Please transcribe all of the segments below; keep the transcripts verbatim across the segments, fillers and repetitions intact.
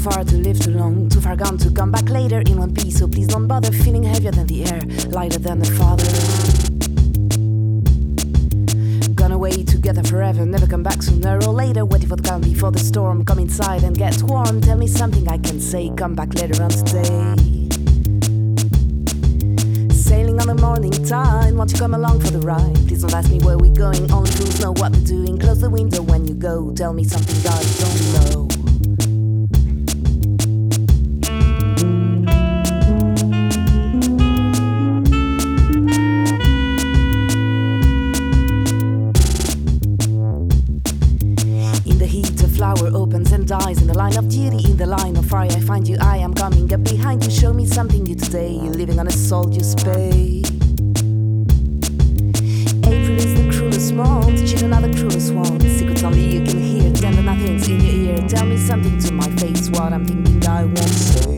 far to live too long, too far gone to come back later in one piece. So please don't bother, feeling heavier than the air, lighter than the father. Gone away together forever, never come back sooner or later. Waiting for the calm before the storm, come inside and get warm. Tell me something I can say, come back later on today. Sailing on the morning tide, won't you come along for the ride? Please don't ask me where we're going, only fools know what we're doing. Close the window when you go, tell me something I don't know. Flower opens and dies in the line of duty, in the line of fire. I find you, I am coming up behind you. Show me something new today. You're living on a salt you pay. April is the cruelest month, June another cruelest one. Secrets only you can hear, tender nothing's in your ear. Tell me something to my face, what I'm thinking I won't say.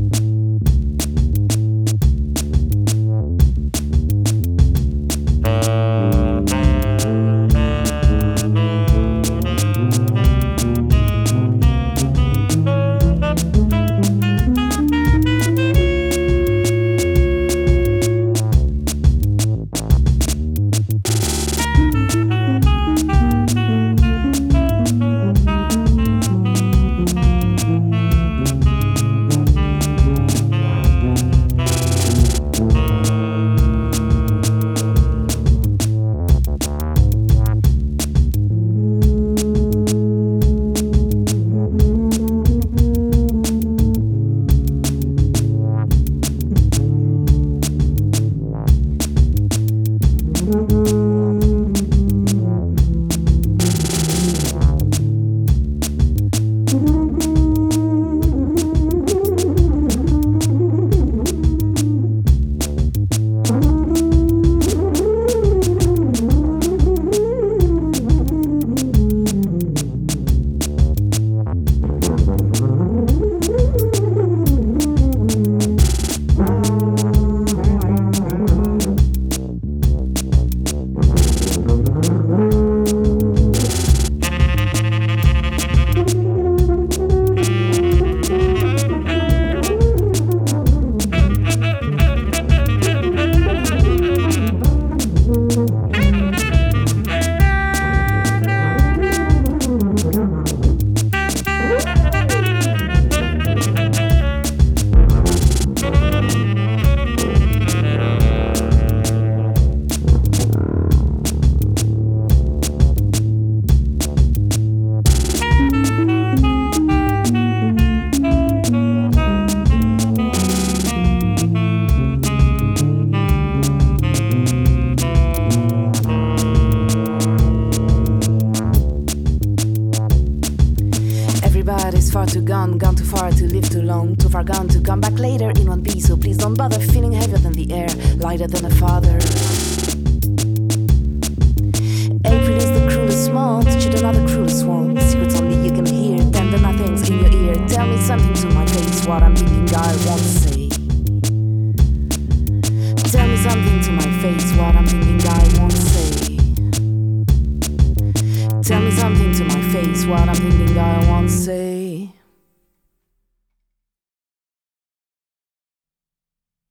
Everybody's far too gone, gone too far to live too long, too far gone to come back later in one piece. So please don't bother, feeling heavier than the air, lighter than a father. April is the cruelest month, June another cruelest one. Secrets only you can hear, tender nothing's in your ear. Tell me something to my face, what I'm thinking I won't say.